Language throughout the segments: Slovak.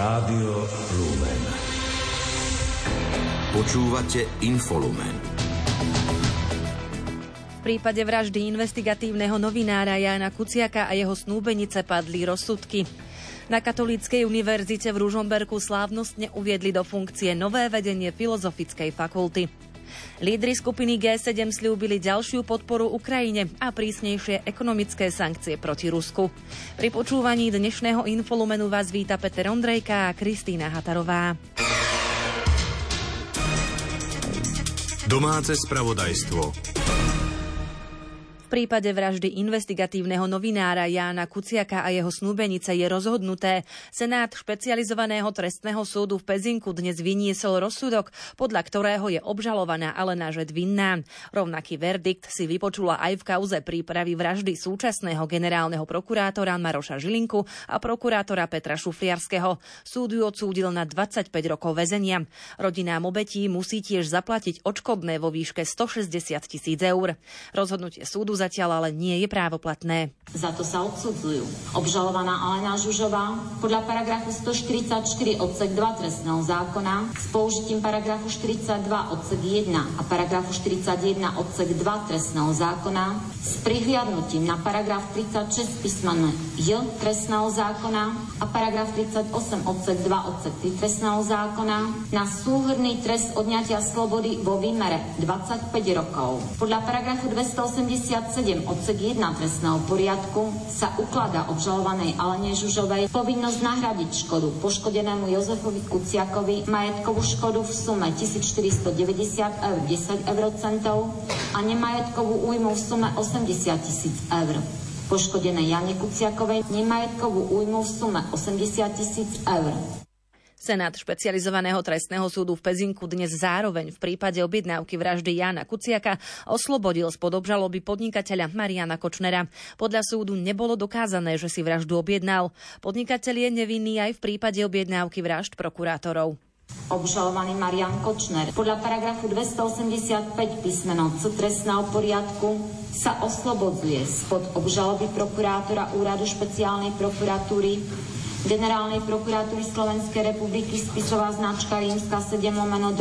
Rádio Lumen. Počúvate Infolumen. V prípade vraždy investigatívneho novinára Jána Kuciaka a jeho snúbenice padli rozsudky. Na Katolíckej univerzite v Ružomberku slávnostne uviedli do funkcie nové vedenie Filozofickej fakulty. Lídri skupiny G7 sľúbili ďalšiu podporu Ukrajine a prísnejšie ekonomické sankcie proti Rusku. Pri počúvaní dnešného Infolumenu vás víta Peter Ondrejka a Kristína Hatarová. Domáce spravodajstvo. V prípade vraždy investigatívneho novinára Jána Kuciaka a jeho snúbenice je rozhodnuté. Senát špecializovaného trestného súdu v Pezinku dnes vyniesol rozsudok, podľa ktorého je obžalovaná Alena Žet vinná. Rovnaký verdikt si vypočula aj v kauze prípravy vraždy súčasného generálneho prokurátora Maroša Žilinku a prokurátora Petra Šufliarského. Súd ju odsúdil na 25 rokov väzenia. Rodinám obetí musí tiež zaplatiť odškodné vo výške 160 000 eur. Rozhodnutie súdu zatiaľ ale nie je právoplatné. Za to sa odsudzujú obžalovaná Alena Žužová podľa paragrafu 144 odsek 2 trestného zákona s použitím paragrafu 42 odsek 1 a paragrafu 41 odsek 2 trestného zákona s prihliadnutím na paragraf 36 písmene J trestného zákona a paragraf 38 odsek 2 odsek 3 trestného zákona na súhrnný trest odňatia slobody vo výmere 25 rokov. Podľa paragrafu 287 odsek 1 trestného poriadku sa ukladá obžalovanej Alene Žužovej povinnosť nahradiť škodu poškodenému Jozefovi Kuciakovi, majetkovú škodu v sume 1490 eur 10 eurocentov a nemajetkovú újmu v sume 80 000 eur. Poškodenej Jane Kuciakovej nemajetkovú újmu v sume 80 000 eur. Senát špecializovaného trestného súdu v Pezinku dnes zároveň v prípade objednávky vraždy Jána Kuciaka oslobodil spod obžaloby podnikateľa Mariana Kočnera. Podľa súdu nebolo dokázané, že si vraždu objednal. Podnikateľ je nevinný aj v prípade objednávky vražd prokurátorov. Obžalovaný Marian Kočner podľa paragrafu 285 písmeno C trestného poriadku sa oslobodzuje spod obžaloby prokurátora Úradu špeciálnej prokuratúry Generálnej prokuratúry Slovenskej republiky spisová značka rímska 7/2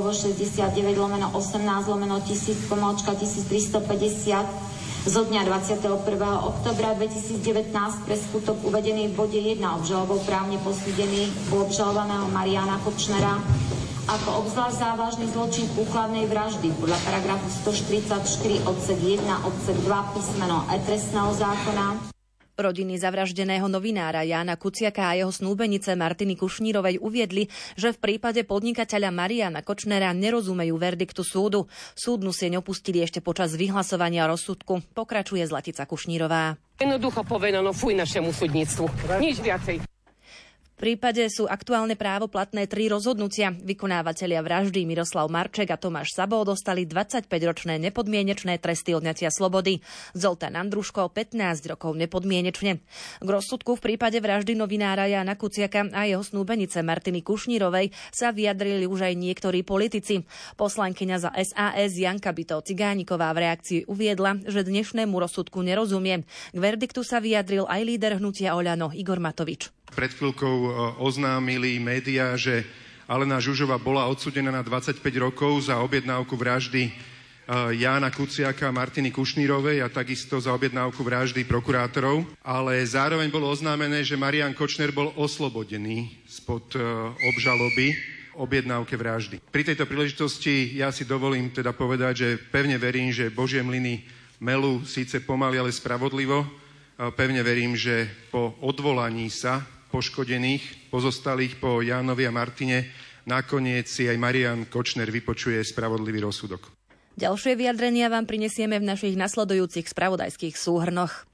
69/18/1000-1350 zo dňa 21. oktobra 2019 pre skutok uvedený v bode 1 obžalobou právne posúdený u obžalovaného Mariana Kočnera ako obzvlášť závažný zločin úkladnej vraždy podľa paragrafu 144 odsek 1 odsek 2 písmeno E trestného zákona. Rodiny zavraždeného novinára Jána Kuciaka a jeho snúbenice Martiny Kušnírovej uviedli, že v prípade podnikateľa Mariana Kočnera nerozumejú verdiktu súdu. Súdnu sieň opustili ešte počas vyhlasovania rozsudku. Pokračuje Zlatica Kušnírová. Jednoducho povedano, fuj našemu súdnictvu. Nič viacej. V prípade sú aktuálne právoplatné 3 rozhodnutia. Vykonávatelia vraždy Miroslav Marček a Tomáš Sabo dostali 25-ročné nepodmienečné tresty odňatia slobody. Zoltán Andruško 15 rokov nepodmienečne. K rozsudku v prípade vraždy novinára Jána Kuciaka a jeho snúbenice Martiny Kušnírovej sa vyjadrili už aj niektorí politici. Poslankyňa za SAS Janka Bytov-Cigániková v reakcii uviedla, že dnešnému rozsudku nerozumie. K verdiktu sa vyjadril aj líder hnutia Oľano Igor Matovič. Pred chvíľkou oznámili médiá, že Alena Žužová bola odsúdená na 25 rokov za objednávku vraždy Jána Kuciaka a Martiny Kušnírovej a takisto za objednávku vraždy prokurátorov. Ale zároveň bolo oznámené, že Marian Kočner bol oslobodený spod obžaloby objednávke vraždy. Pri tejto príležitosti ja si dovolím teda povedať, že pevne verím, že Božie mlyny melú síce pomaly, ale spravodlivo. Pevne verím, že po odvolaní sa poškodených, pozostalých po Jánovi a Martine, nakoniec si aj Marian Kočner vypočuje spravodlivý rozsudok. Ďalšie vyjadrenia vám prinesieme v našich nasledujúcich spravodajských súhrnoch.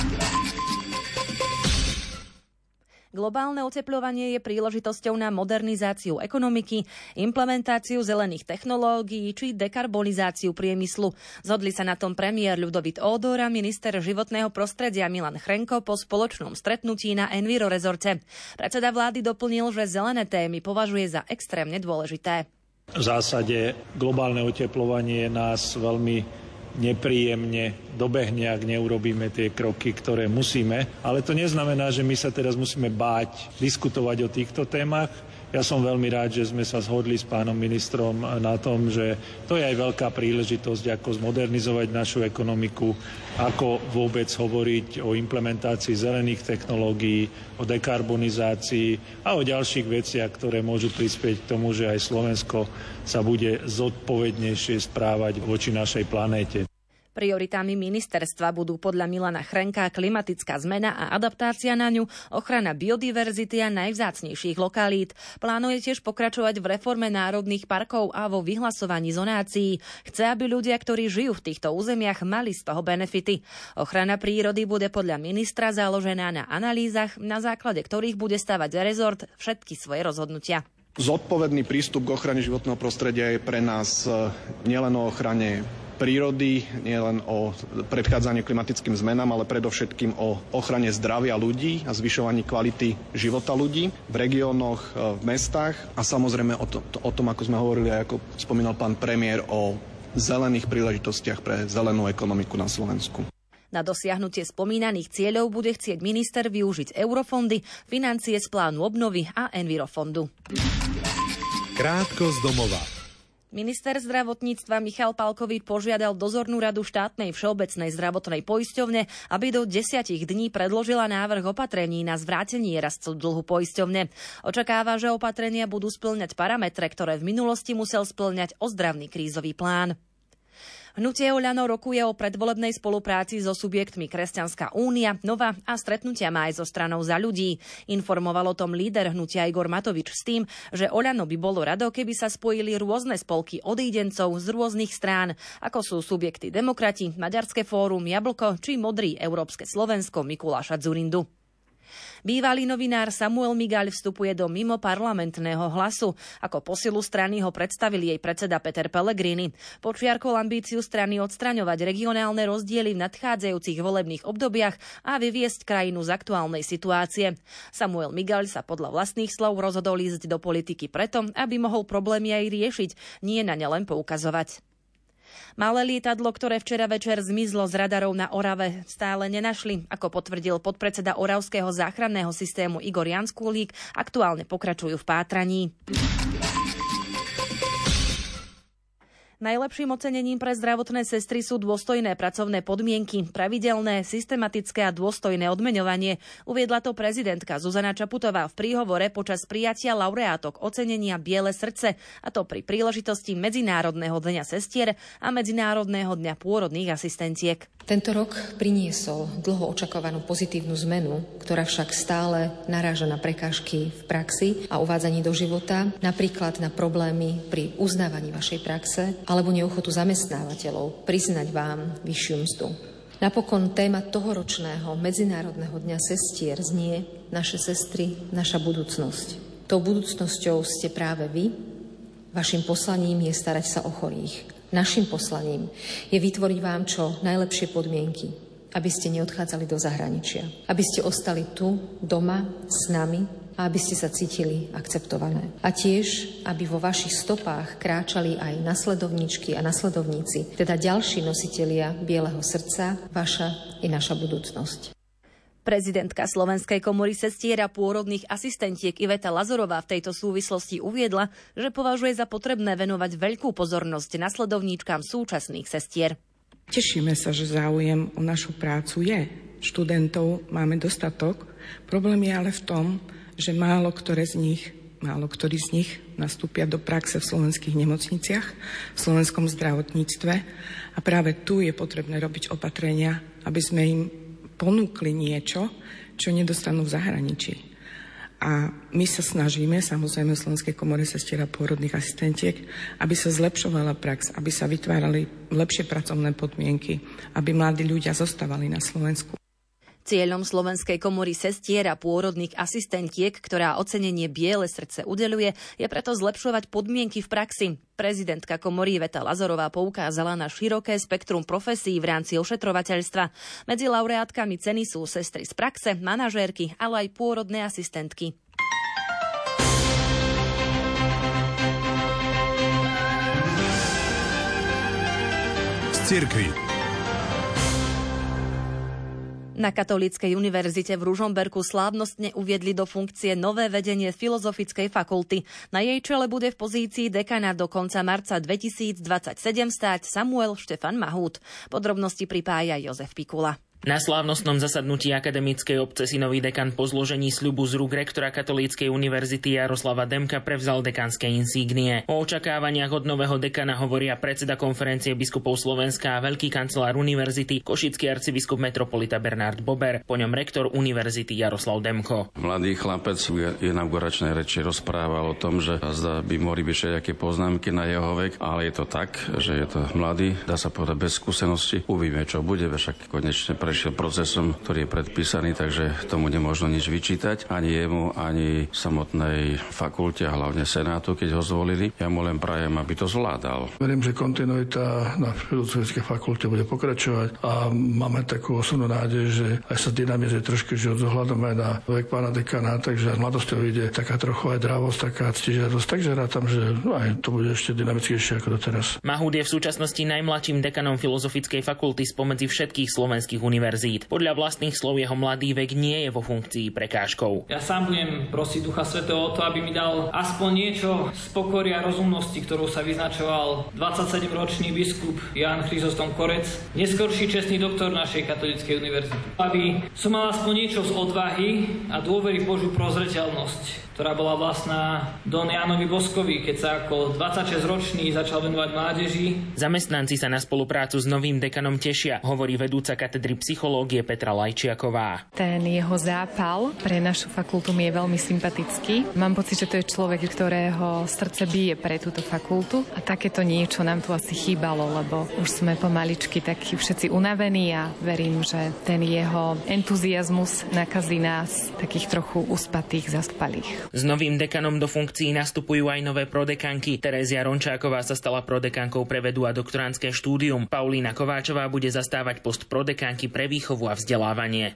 Globálne otepľovanie je príležitosťou na modernizáciu ekonomiky, implementáciu zelených technológií či dekarbonizáciu priemyslu. Zhodli sa na tom premiér Ľudovít Ódor a minister životného prostredia Milan Chrenko po spoločnom stretnutí na Enviro rezorte. Predseda vlády doplnil, že zelené témy považuje za extrémne dôležité. V zásade globálne otepľovanie nás veľmi nepríjemne dobehne, ak neurobíme tie kroky, ktoré musíme. Ale to neznamená, že my sa teraz musíme báť diskutovať o týchto témach. Ja som veľmi rád, že sme sa zhodli s pánom ministrom na tom, že to je aj veľká príležitosť, ako zmodernizovať našu ekonomiku, ako vôbec hovoriť o implementácii zelených technológií, o dekarbonizácii a o ďalších veciach, ktoré môžu prispieť k tomu, že aj Slovensko sa bude zodpovednejšie správať voči našej planéte. Prioritami ministerstva budú podľa Milana Chrenka klimatická zmena a adaptácia na ňu, ochrana biodiverzity a najvzácnejších lokalít. Plánuje tiež pokračovať v reforme národných parkov a vo vyhlasovaní zonácií. Chce, aby ľudia, ktorí žijú v týchto územiach, mali z toho benefity. Ochrana prírody bude podľa ministra založená na analýzach, na základe ktorých bude stavať rezort všetky svoje rozhodnutia. Zodpovedný prístup k ochrane životného prostredia je pre nás nielen o ochrane prírody, nielen o predchádzaniu klimatickým zmenám, ale predovšetkým o ochrane zdravia ľudí a zvyšovaní kvality života ľudí v regiónoch, v mestách a samozrejme o tom, ako sme hovorili, ako spomínal pán premiér, o zelených príležitostiach pre zelenú ekonomiku na Slovensku. Na dosiahnutie spomínaných cieľov bude chcieť minister využiť eurofondy, financie z plánu obnovy a Envirofondu. Krátko z domova. Minister zdravotníctva Michal Palkovík požiadal dozornú radu štátnej všeobecnej zdravotnej poisťovne, aby do 10 dní predložila návrh opatrení na zvrátenie rastu dlhu poisťovne. Očakáva, že opatrenia budú spĺňať parametre, ktoré v minulosti musel spĺňať ozdravný krízový plán. Hnutie Oľano rokuje o predvolebnej spolupráci so subjektmi Kresťanská únia, Nova a stretnutia má aj so stranou Za ľudí. Informoval o tom líder hnutia Igor Matovič s tým, že Oľano by bolo rado, keby sa spojili rôzne spolky odídencov z rôznych strán, ako sú subjekty Demokrati, Maďarské fórum, Jablko či Modrý Európske Slovensko Mikuláša Dzurindu. Bývalý novinár Samuel Migaľ vstupuje do mimoparlamentného Hlasu. Ako posilu strany ho predstavil jej predseda Peter Pellegrini. Počiarkol ambíciu strany odstraňovať regionálne rozdiely v nadchádzajúcich volebných obdobiach a vyviesť krajinu z aktuálnej situácie. Samuel Migaľ sa podľa vlastných slov rozhodol ísť do politiky preto, aby mohol problémy aj riešiť, nie na ne len poukazovať. Malé lietadlo, ktoré včera večer zmizlo z radarov na Orave, stále nenašli. Ako potvrdil podpredseda Oravského záchranného systému Igor Janskúlík, aktuálne pokračujú v pátraní. Najlepším ocenením pre zdravotné sestry sú dôstojné pracovné podmienky, pravidelné, systematické a dôstojné odmeňovanie. Uviedla to prezidentka Zuzana Čaputová v príhovore počas prijatia laureátok ocenenia Biele srdce, a to pri príležitosti Medzinárodného dňa sestier a Medzinárodného dňa pôrodných asistentiek. Tento rok priniesol dlho očakávanú pozitívnu zmenu, ktorá však stále naráža na prekážky v praxi a uvádzaní do života, napríklad na problémy pri uznávaní vašej praxe alebo neochotu zamestnávateľov priznať vám vyššiu mzdu. Napokon téma tohoročného Medzinárodného dňa sestier znie Naše sestry, naša budúcnosť. Tou budúcnosťou ste práve vy. Vašim poslaním je starať sa o chorých. Naším poslaním je vytvoriť vám čo najlepšie podmienky, aby ste neodchádzali do zahraničia, aby ste ostali tu, doma, s nami a aby ste sa cítili akceptované. A tiež, aby vo vašich stopách kráčali aj nasledovníčky a nasledovníci, teda ďalší nositelia Bieleho srdca, vaša i naša budúcnosť. Prezidentka Slovenskej komory sestier a pôrodných asistentiek Iveta Lazorová v tejto súvislosti uviedla, že považuje za potrebné venovať veľkú pozornosť nasledovníčkam súčasných sestier. Tešíme sa, že záujem o našu prácu je. Študentov máme dostatok. Problém je ale v tom, že málo ktorí z nich nastúpia do praxe v slovenských nemocniciach, v slovenskom zdravotníctve a práve tu je potrebné robiť opatrenia, aby sme im ponúkli niečo, čo nedostanú v zahraničí. A my sa snažíme, samozrejme v Slovenskej komore sestier a pôrodných asistentiek, aby sa zlepšovala prax, aby sa vytvárali lepšie pracovné podmienky, aby mladí ľudia zostávali na Slovensku. Cieľom Slovenskej komory sestier a pôrodných asistentiek, ktorá ocenenie Biele srdce udeľuje, je preto zlepšovať podmienky v praxi. Prezidentka komory Iveta Lazorová poukázala na široké spektrum profesí v rámci ošetrovateľstva. Medzi laureátkami ceny sú sestry z praxe, manažérky, ale aj pôrodné asistentky. Z cirkvi. Na Katolíckej univerzite v Ružomberku slávnostne uviedli do funkcie nové vedenie Filozofickej fakulty. Na jej čele bude v pozícii dekana do konca marca 2027 stáť Samuel Štefan Mahút. Podrobnosti pripája Jozef Pikula. Na slávnostnom zasadnutí akademickej obce si nový dekan po zložení sľubu z rúk rektora Katolíckej univerzity Jaroslava Demka prevzal dekanské insígnie. O očakávaniach od nového dekana hovoria predseda konferencie biskupov Slovenska a veľký kancelár univerzity, košický arcibiskup metropolita Bernard Bober, po ňom rektor univerzity Jaroslav Demko. Mladý chlapec v inauguračnej reči rozprával o tom, že zda by mohli byť všetky poznámky na jeho vek, ale je to tak, že je to mladý, dá sa povedať bez skúsenosti. Uvidíme, čo bude, však konečne prešiel procesom, ktorý je predpísaný, takže tomu nemôžno nič vyčítať, ani jemu, ani samotnej fakulte, a hlavne Senátu, keď ho zvolili. Ja mu len prajem, aby to zvládal. Verím, že kontinuita na Filozofickej fakulte bude pokračovať a máme takú osobnú nádej, že aj sa dynamizuje trošku, že zohľadom aj na vek pána dekana, takže mladosťou ide taká trochu aj drávosť, taká ctižiadosť, takže rátam, že aj to bude ešte dynamickejšie ako doteraz. Mahút je v súčasnosti najmladším dekanom Filozofickej fakulty spomedzi všetkých slovenských univerzít. Podľa vlastných slov jeho mladý vek nie je vo funkcii prekážkou. Ja sám budem prosiť Ducha Svätého o to, aby mi dal aspoň niečo z pokory a rozumnosti, ktorou sa vyznačoval 27-ročný biskup Ján Chryzostom Korec, neskorší čestný doktor našej katolíckej univerzity. Aby som mal aspoň niečo z odvahy a dôvery Božiu prozreteľnosť, ktorá bola vlastná Don Jánovi Boskovi, keď sa ako 26-ročný začal venovať mládeži. Zamestnanci sa na spoluprácu s novým dekanom tešia, hovorí vedúca katedry psychológie Petra Lajčiaková. Ten jeho zápal pre našu fakultu mi je veľmi sympatický. Mám pocit, že to je človek, ktorého srdce bije pre túto fakultu a takéto niečo nám tu asi chýbalo, lebo už sme pomaličky takí všetci unavení a verím, že ten jeho entuziazmus nakazí nás takých trochu uspatých, zaspalých. S novým dekanom do funkcií nastupujú aj nové prodekanky. Terézia Rončáková sa stala prodekankou pre vedu a doktorandské štúdium. Paulína Kováčová bude zastávať post prodekanky pre výchovu a vzdelávanie.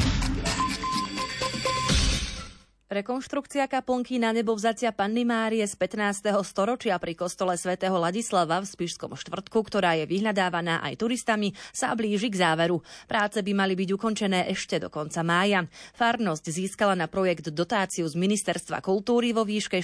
Rekonštrukcia kaplnky na nebovzatia Panny Márie z 15. storočia pri kostole svätého Ladislava v Spišskom Štvrtku, ktorá je vyhľadávaná aj turistami, sa blíži k záveru. Práce by mali byť ukončené ešte do konca mája. Farnosť získala na projekt dotáciu z Ministerstva kultúry vo výške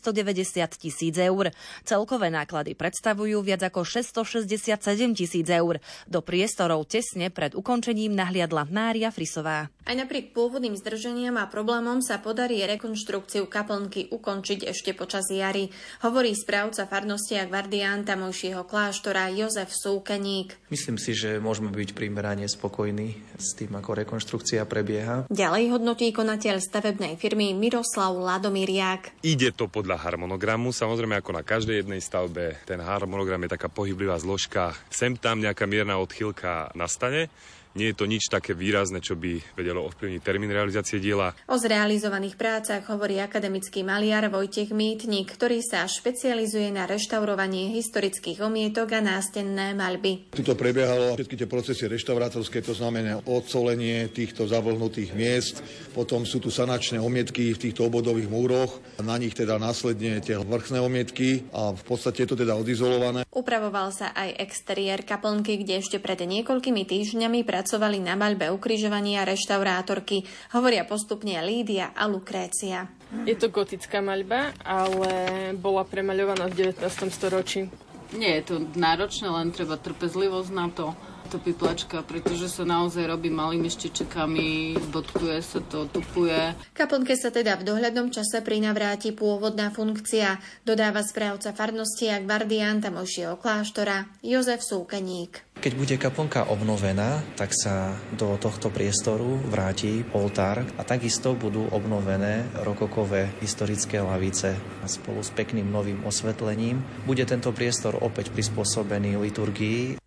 490 000 eur. Celkové náklady predstavujú viac ako 667 000 eur. Do priestorov tesne pred ukončením nahliadla Mária Frisová. Aj napriek pôvodným zdržaniam a problémom sa podarí rekonštrukciu kaplnky ukončiť ešte počas jary, hovorí správca farnosti a gvardián tamojšieho kláštora Jozef Súkeník. Myslím si, že môžeme byť primerane spokojní s tým, ako rekonštrukcia prebieha. Ďalej hodnotí konateľ stavebnej firmy Miroslav Ladomiriak. Ide to podľa harmonogramu, samozrejme ako na každej jednej stavbe. Ten harmonogram je taká pohyblivá zložka. Sem tam nejaká mierna odchýlka nastane. Nie je to nič také výrazné, čo by vedelo ovplyvniť termín realizácie diela. O zrealizovaných prácach hovorí akademický maliar Vojtech Mýtnik, ktorý sa špecializuje na reštaurovanie historických omietok a nástenné maľby. Tuto prebiehalo všetky tie procesy reštaurátorské, to znamená odsolenie týchto zavlhnutých miest, potom sú tu sanačné omietky v týchto obvodových múroch, na nich teda následne tie vrchné omietky a v podstate je to teda odizolované. Upravoval sa aj exteriér kaplnky, kde ešte pred niekoľkými týždňami pracovali na maľbe ukrižovania reštaurátorky, hovoria postupne Lídia a Lukrécia. Je to gotická maľba, ale bola premaľovaná v 19. storočí. Nie je to náročné, len treba trpezlivosť na to piplačka, pretože sa naozaj robí malými štičekami, bodkuje sa to, tupuje. Kaplnke sa teda v dohľadnom čase prinavráti pôvodná funkcia, dodáva správca farnosti a gvardián tamojšieho kláštora Jozef Súkeník. Keď bude kaplnka obnovená, tak sa do tohto priestoru vráti oltár a takisto budú obnovené rokokové historické lavice a spolu s pekným novým osvetlením bude tento priestor opäť prispôsobený liturgii.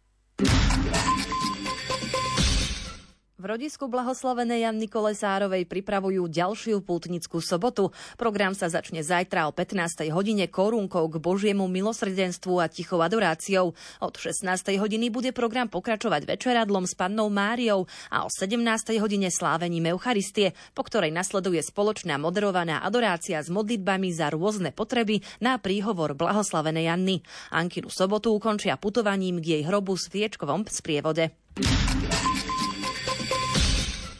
V rodisku blahoslavenej Janny Kolesárovej pripravujú ďalšiu pútnickú sobotu. Program sa začne zajtra o 15. hodine korunkou k Božiemu milosrdenstvu a tichou adoráciou. Od 16. hodiny bude program pokračovať večeradlom s Pannou Máriou a o 17. hodine slávením Eucharistie, po ktorej nasleduje spoločná moderovaná adorácia s modlitbami za rôzne potreby na príhovor blahoslavenej Janny. Ankinu sobotu ukončia putovaním k jej hrobu v sviečkovom sprievode.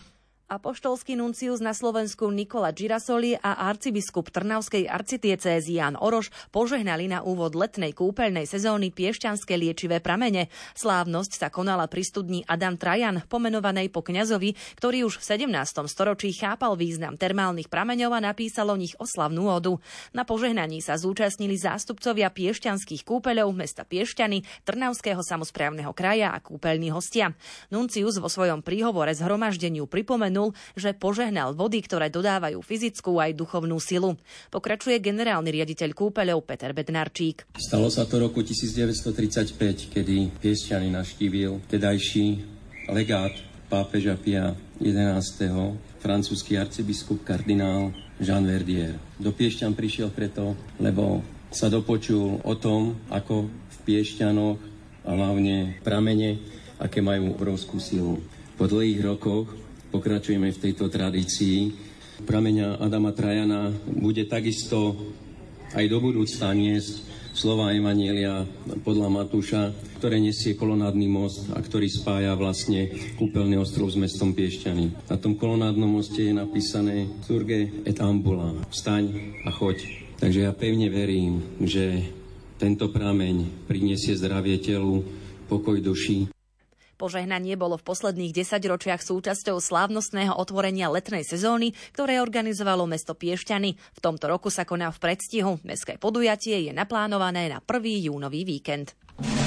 Apoštolský nuncius na Slovensku Nikola Girasoli a arcibiskup Trnavskej arcidiecézy Ján Oroš požehnali na úvod letnej kúpeľnej sezóny piešťanské liečivé pramene. Slávnosť sa konala pri studni Adam Trajan, pomenovanej po kňazovi, ktorý už v 17. storočí chápal význam termálnych prameňov a napísal o nich oslavnú odu. Na požehnaní sa zúčastnili zástupcovia piešťanských kúpeľov mesta Piešťany, Trnavského samosprávneho kraja a kúpeľní hostia. Nuncius vo svojom príhovore zhromaždeniu pripomenul, že požehnal vody, ktoré dodávajú fyzickú aj duchovnú silu. Pokračuje generálny riaditeľ kúpeľov Peter Bednarčík. Stalo sa to roku 1935, kedy Piešťany navštívil tedajší legát pápeža Pia XI, francúzsky arcibiskup kardinál Jean Verdier. Do Piešťan prišiel preto, lebo sa dopočul o tom, ako v Piešťanoch a hlavne pramene, aké majú obrovskú silu. Po dlhých rokoch pokračujeme v tejto tradícii. Prameňa Adama Trajana bude takisto aj do budúcna niesť slova Evanjelia podľa Matúša, ktoré nesie kolonádny most a ktorý spája vlastne kúpeľný ostrov s mestom Piešťany. Na tom kolonádnom moste je napísané Surge et ambula, vstaň a choď. Takže ja pevne verím, že tento prameň prinesie zdravie telu, pokoj duši. Požehnanie bolo v posledných 10 ročiach súčasťou slávnostného otvorenia letnej sezóny, ktoré organizovalo mesto Piešťany. V tomto roku sa koná v predstihu. Mestské podujatie je naplánované na 1. júnový víkend.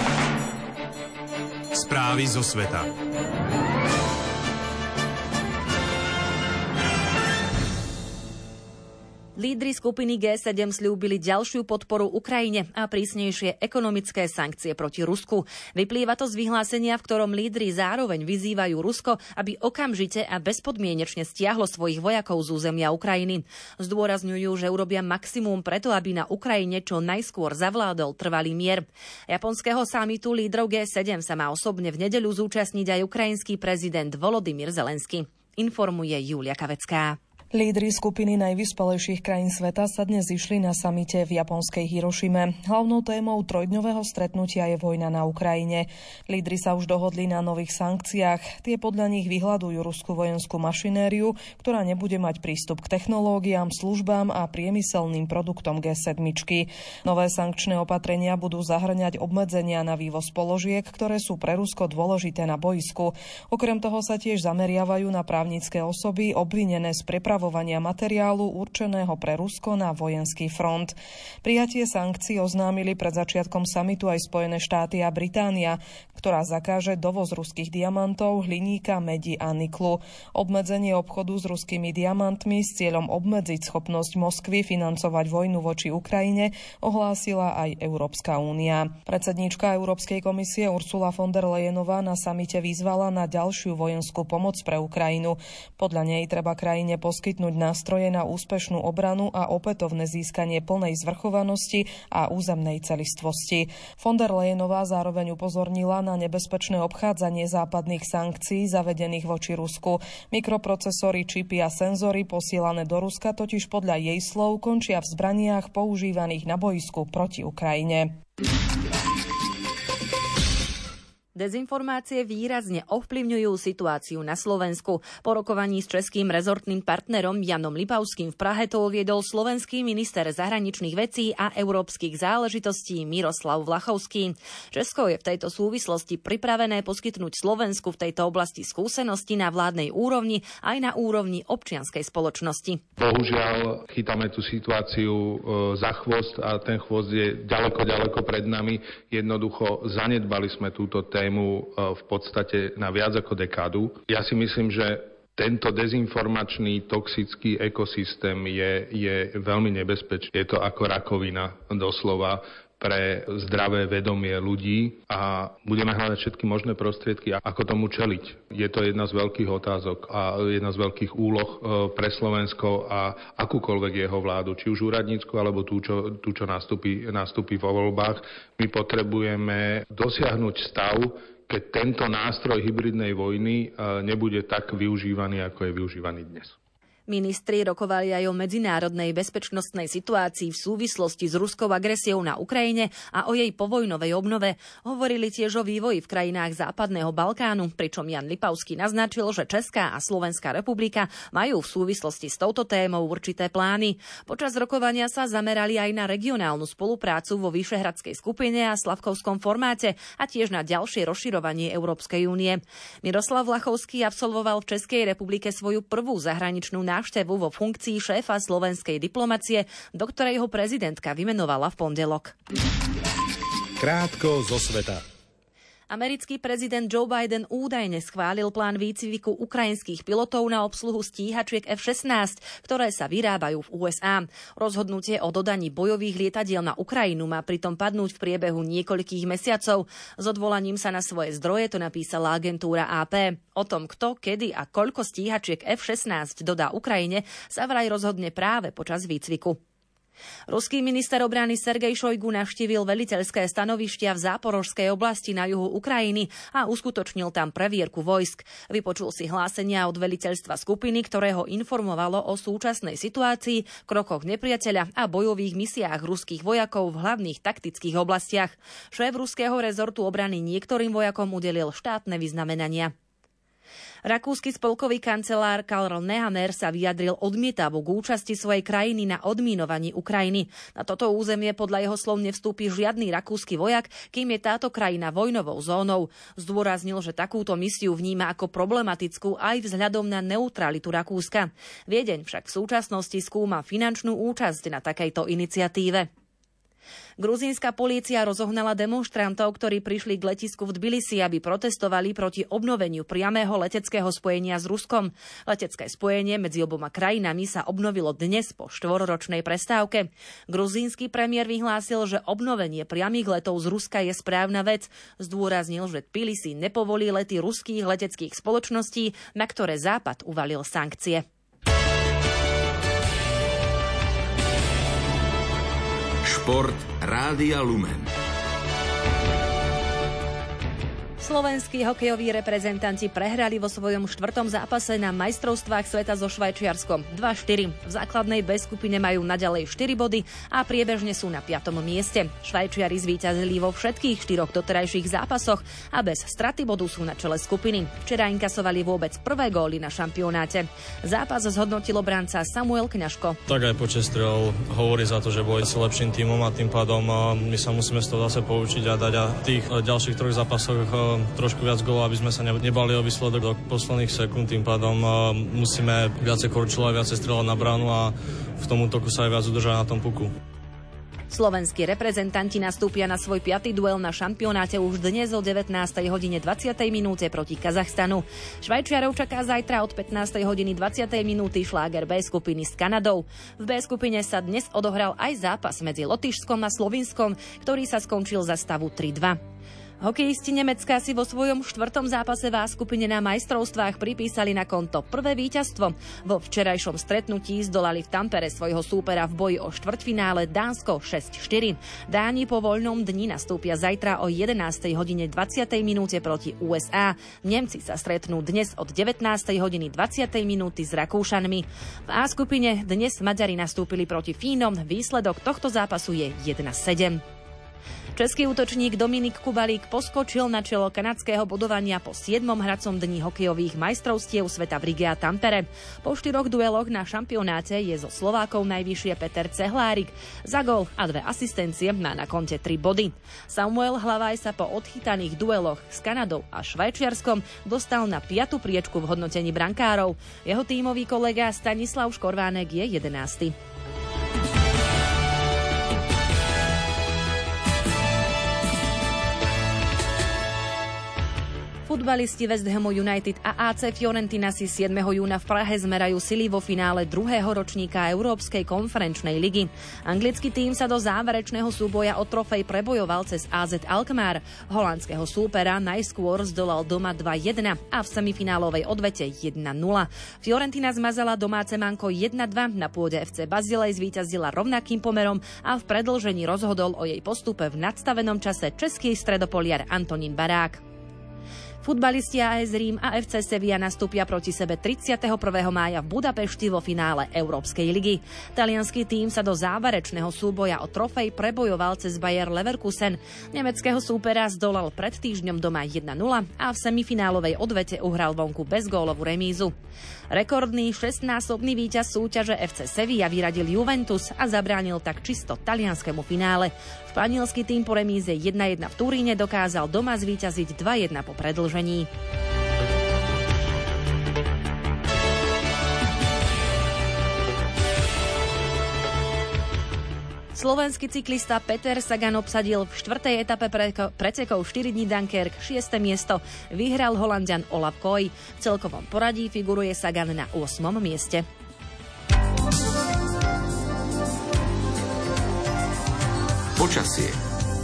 Správy zo sveta. Lídri skupiny G7 sľúbili ďalšiu podporu Ukrajine a prísnejšie ekonomické sankcie proti Rusku. Vyplýva to z vyhlásenia, v ktorom lídri zároveň vyzývajú Rusko, aby okamžite a bezpodmienečne stiahlo svojich vojakov z územia Ukrajiny. Zdôrazňujú, že urobia maximum preto, aby na Ukrajine čo najskôr zavládol trvalý mier. Japonského samitu lídrov G7 sa má osobne v nedeľu zúčastniť aj ukrajinský prezident Volodymyr Zelenský. Informuje Julia Kavecká. Lídri skupiny najvyspelejších krajín sveta sa dnes zišli na samite v japonskej Hirošime. Hlavnou témou trojdňového stretnutia je vojna na Ukrajine. Lídri sa už dohodli na nových sankciách. Tie podľa nich vyhľadujú ruskú vojenskú mašinériu, ktorá nebude mať prístup k technológiám, službám a priemyselným produktom G7. Nové sankčné opatrenia budú zahŕňať obmedzenia na vývoz položiek, ktoré sú pre Rusko dôležité na bojsku. Okrem toho sa tiež zameriavajú na právnické osoby obvinené z materiálu určeného pre Rusko na vojenský front. Prijatie sankcií oznámili pred začiatkom samitu aj Spojené štáty a Británia, ktorá zakáže dovoz ruských diamantov, hliníka, mädi a niklu. Obmedzenie obchodu s ruskými diamantmi s cieľom obmedziť schopnosť Moskvy financovať vojnu voči Ukrajine ohlásila aj Európska únia. Predsedníčka Európskej komisie Ursula von der Leyenová na samite vyzvala na ďalšiu vojenskú pomoc pre Ukrajinu. Podľa nej treba krajine poskytnúť nástroje na úspešnú obranu a opätovné získanie plnej zvrchovanosti a územnej celistvosti. Von der Leyenová zároveň upozornila na nebezpečné obchádzanie západných sankcií zavedených voči Rusku. Mikroprocesory, čipy a senzory posielané do Ruska totiž podľa jej slov končia v zbraniach používaných na bojsku proti Ukrajine. Dezinformácie výrazne ovplyvňujú situáciu na Slovensku. Po rokovaní s českým rezortným partnerom Janom Lipavským v Prahe to uviedol slovenský minister zahraničných vecí a európskych záležitostí Miroslav Vlachovský. Česko je v tejto súvislosti pripravené poskytnúť Slovensku v tejto oblasti skúsenosti na vládnej úrovni aj na úrovni občianskej spoločnosti. Bohužiaľ chytáme tú situáciu za chvost a ten chvost je ďaleko pred nami. Jednoducho zanedbali sme túto tému v podstate na viac ako dekádu. Ja si myslím, že tento dezinformačný, toxický ekosystém je veľmi nebezpečný. Je to ako rakovina doslova pre zdravé vedomie ľudí a budeme hľadať všetky možné prostriedky, ako tomu čeliť. Je to jedna z veľkých otázok a jedna z veľkých úloh pre Slovensko a akúkoľvek jeho vládu, či už úradnícku, alebo tú, čo nastúpi vo voľbách. My potrebujeme dosiahnuť stav, keď tento nástroj hybridnej vojny nebude tak využívaný, ako je využívaný dnes. Ministri rokovali aj o medzinárodnej bezpečnostnej situácii v súvislosti s ruskou agresiou na Ukrajine a o jej povojnovej obnove. Hovorili tiež o vývoji v krajinách Západného Balkánu, pričom Jan Lipavský naznačil, že Česká a Slovenská republika majú v súvislosti s touto témou určité plány. Počas rokovania sa zamerali aj na regionálnu spoluprácu vo Vyšehradskej skupine a slavkovskom formáte a tiež na ďalšie rozširovanie Európskej únie. Miroslav Vlachovský absolvoval v Českej republike svoju prvú zahraničnú návštevu vo funkcii šéfa slovenskej diplomacie, do ktorej ho prezidentka vymenovala v pondelok. Krátko zo sveta. Americký prezident Joe Biden údajne schválil plán výcviku ukrajinských pilotov na obsluhu stíhačiek F-16, ktoré sa vyrábajú v USA. Rozhodnutie o dodaní bojových lietadiel na Ukrajinu má pritom padnúť v priebehu niekoľkých mesiacov. S odvolaním sa na svoje zdroje to napísala agentúra AP. O tom, kto, kedy a koľko stíhačiek F-16 dodá Ukrajine, sa vraj rozhodne práve počas výcviku. Ruský minister obrany Sergej Šojgu navštívil veliteľské stanovištia v Záporožskej oblasti na juhu Ukrajiny a uskutočnil tam previerku vojsk. Vypočul si hlásenia od veliteľstva skupiny, ktoré ho informovalo o súčasnej situácii, krokoch nepriateľa a bojových misiách ruských vojakov v hlavných taktických oblastiach. Šéf ruského rezortu obrany niektorým vojakom udelil štátne vyznamenania. Rakúsky spolkový kancelár Karl Nehammer sa vyjadril odmietavo k účasti svojej krajiny na odmínovaní Ukrajiny. Na toto územie podľa jeho slov nevstúpi žiadny rakúsky vojak, kým je táto krajina vojnovou zónou. Zdôraznil, že takúto misiu vníma ako problematickú aj vzhľadom na neutralitu Rakúska. Viedeň však v súčasnosti skúma finančnú účasť na takejto iniciatíve. Gruzínska polícia rozohnala demonštrantov, ktorí prišli k letisku v Tbilisi, aby protestovali proti obnoveniu priamého leteckého spojenia s Ruskom. Letecké spojenie medzi oboma krajinami sa obnovilo dnes po 4-ročnej prestávke. Gruzínsky premiér vyhlásil, že obnovenie priamych letov z Ruska je správna vec. Zdôraznil, že Tbilisi nepovolí lety ruských leteckých spoločností, na ktoré Západ uvalil sankcie. Šport Rádia Lumen. Slovenskí hokejoví reprezentanti prehrali vo svojom 4. zápase na majstrovstvách sveta so Švajčiarskom 2-4. V základnej B skupine majú naďalej 4 body a priebežne sú na 5. mieste. Švajčiari zvíťazili vo všetkých 4 doterajších zápasoch a bez straty bodu sú na čele skupiny. Včera inkasovali vôbec prvé góly na šampionáte. Zápas zhodnotil obranca Samuel Kňažko. Tak aj počet strel hovorí za to, že boli s lepším tímom a tým pádom my sa musíme z toho zase poučiť a dať a v tých ďalších 3 zápasoch trošku viac gólov, aby sme sa nebali o výsledok do posledných sekúnd. Tým pádom musíme viacej korčulovať, viacej strieľať na bránu a v tom útoku sa aj viac udržať na tom puku. Slovenskí reprezentanti nastúpia na svoj 5. duel na šampionáte už dnes o 19:20 proti Kazachstanu. Švajčiarov čaká zajtra od 15:20 šláger B skupiny s Kanadou. V B skupine sa dnes odohral aj zápas medzi Lotyšskom a Slovinskom, ktorý sa skončil za stavu 3-2. Hokejisti Nemecka si vo svojom 4. zápase v A skupine na majstrovstvách pripísali na konto prvé víťazstvo. Vo včerajšom stretnutí zdolali v Tampere svojho súpera v boji o štvrťfinále Dánsko 6-4. Dáni po voľnom dni nastúpia zajtra o 11:20 proti USA. Nemci sa stretnú dnes od 19:20 s Rakúšanmi. V A skupine dnes Maďari nastúpili proti Fínom. Výsledok tohto zápasu je 1-7. Český útočník Dominik Kubalík poskočil na čelo kanadského bodovania po 7. hracom dni hokejových majstrovstiev sveta v Rige a Tampere. Po 4 dueloch na šampionáte je zo Slovákov najvyššie Peter Cehlárik. Za gól a 2 asistencie má na konte 3 body. Samuel Hlavaj sa po odchytaných dueloch s Kanadou a Švajčiarskom dostal na 5. priečku v hodnotení brankárov. Jeho tímový kolega Stanislav Škorvánek je 11. Futbalisti West Hamu United a AC Fiorentina si 7. júna v Prahe zmerajú sily vo finále 2. ročníka Európskej konferenčnej ligy. Anglický tím sa do záverečného súboja o trofej prebojoval cez AZ Alkmaar. Holandského súpera najskôr zdolal doma 2-1 a v semifinálovej odvete 1-0. Fiorentina zmazala domáce manko 1-2, na pôde FC Bazilej zvíťazila rovnakým pomerom a v predĺžení rozhodol o jej postupe v nadstavenom čase český stredopoliar Antonín Barák. Futbalisti AS Rím a FC Sevilla nastúpia proti sebe 31. mája v Budapešti vo finále Európskej ligy. Taliansky tím sa do záverečného súboja o trofej prebojoval cez Bayer Leverkusen. Nemeckého súpera zdolal pred týždňom doma 1-0 a v semifinálovej odvete uhral vonku bezgólovú remízu. Rekordný 6-násobný víťaz súťaže FC Sevilla vyradil Juventus a zabránil tak čisto talianskému finále. Španielský tím po remíze 1-1 v Turíne dokázal doma zvíťaziť 2-1 po predĺžení. Slovenský cyklista Peter Sagan obsadil v 4. etape pretekov 4 dní Dunkerque 6. miesto. Vyhral Holanďan Olaf Koy. V celkovom poradí figuruje Sagan na 8. mieste. Počasie.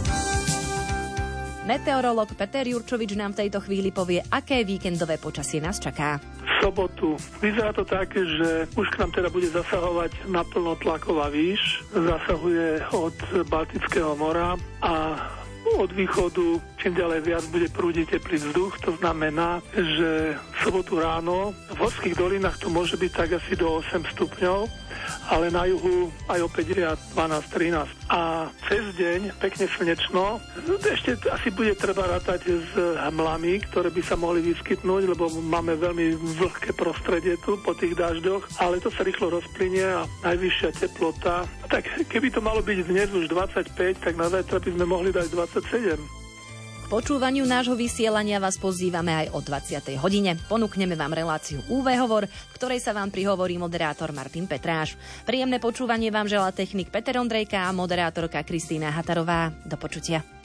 Meteorológ Peter Jurčovič nám v tejto chvíli povie, aké víkendové počasie nás čaká. V sobotu vyzerá to tak, že už k nám teda bude zasahovať naplno tlaková výš. Zasahuje od Baltického mora a od východu čím ďalej viac bude prúdiť teplý vzduch. To znamená, že v sobotu ráno v horských dolinách to môže byť tak asi do 8 stupňov, ale na juhu aj opäť 12-13. A cez deň pekne slnečno. Ešte asi bude treba rátať s hmlami, ktoré by sa mohli vyskytnúť, lebo máme veľmi vlhké prostredie tu po tých dažďoch, ale to sa rýchlo rozplynie a najvyššia teplota. Tak keby to malo byť dnes už 25, tak na zajtra by sme mohli dať 27. K počúvaniu nášho vysielania vás pozývame aj o 20. hodine. Ponúkneme vám reláciu UV Hovor, v ktorej sa vám prihovorí moderátor Martin Petráš. Príjemné počúvanie vám želá technik Peter Ondrejka a moderátorka Kristína Hatarová. Do počutia.